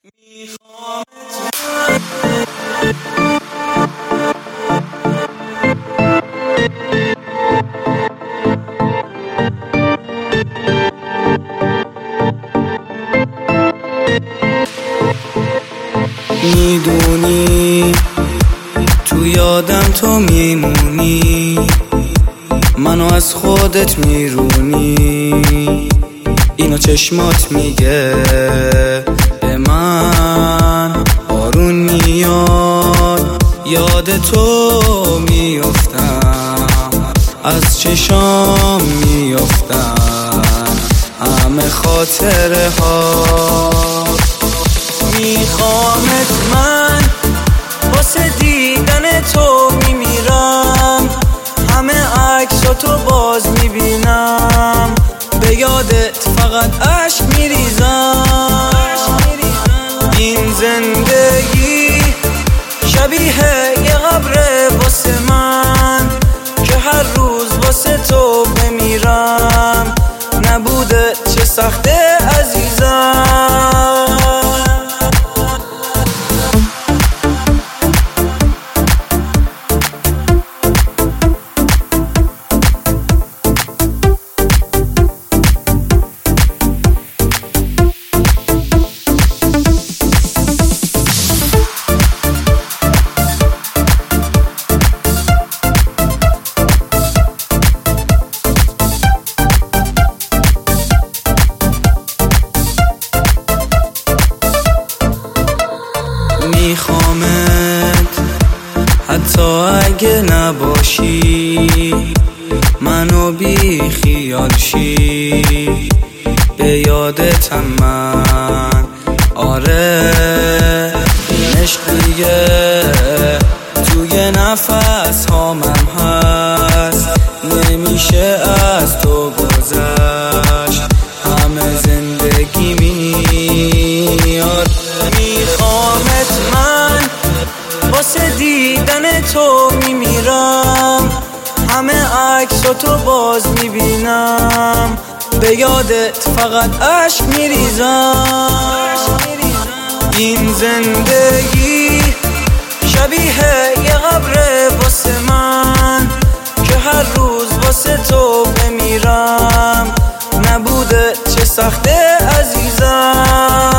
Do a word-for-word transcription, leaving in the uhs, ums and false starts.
میدونی تو یادم تو میمونی، منو از خودت میرونی، اینو چشمات میگه به من. بارون میاد یاد تو میافتم، از چشام میافتم همه خاطره ها. میخوامت من واسه دیدن تو میمیرم، همه عکساتو باز میبینم، به یادت فقط عشق میریزم. این زندگی شبیه یه قبره واسه من، که هر روز واسه تو بمیرم، نبوده چه سخته عزیزم. میخوامت حتی اگه نباشی، منو بی خیال شی، به یادتم من. آره این عشق دیگه توی نفس هامم هست، نمیشه از تو گذشت، همه زندگی میاد. میخوامت من واسه دیدن تو میمیرم، همه عکساتو باز میبینم، به یادت فقط عشق میریزم. این زندگی شبیه یه قبره واسه من، که هر روز واسه تو بمیرم، نبوده چه سخته عزیزم.